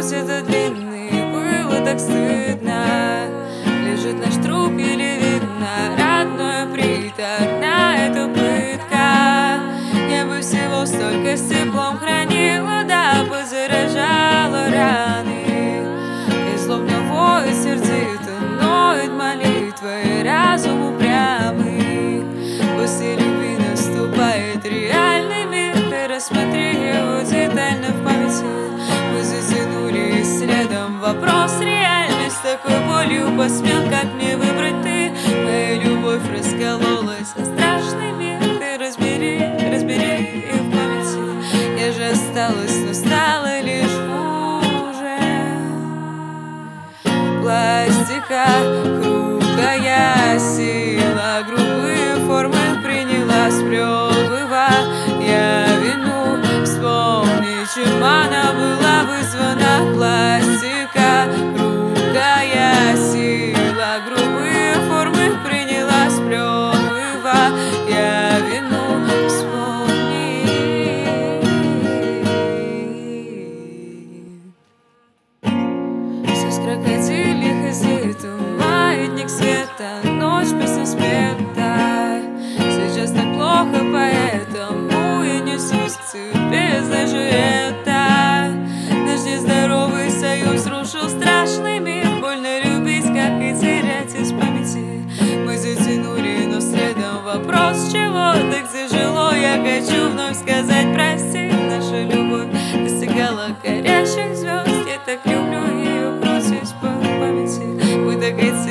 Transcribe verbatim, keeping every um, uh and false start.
путь этот длинный, было так стыдно. Лежит наш труп, еле видно, родное приторно, это пытка. Я бы всего столько с теплом хранила, да позаражала раны. И злобно воет, сердито ноет молитва, и разум упрямый. После любви наступает реальный мир, ты рассмотри его детально в памяти. Мы затянули следом вопрос, реальность такой болью посмел, как мне выбрать ты? Моя любовь раскололась на страшный мир, ты разбери, разбери и в памяти. Я же осталась, но стала лишь хуже. Пластика, хрупкая сила, грубые формы приняла, сплёвывая я вину. Вспомни, чем она была вызвана. Пластика, хрупкая сила, грубые формы приняла, сплёвывая я вину. Вспомни. Все с крокодильих излиту, маятник света, ночь песня спета. Сейчас так плохо, поэтому я несусь к тебе, знаешь же это. Наш нездоровый союз рушил страшный мир, больно любить, как и терять из памяти. Мы затянули, но следом вопрос, чего так тяжело. Я хочу вновь сказать прости, наша любовь достигала горящих звезд. Я так люблю ее, крутись по памяти, мы так хотим.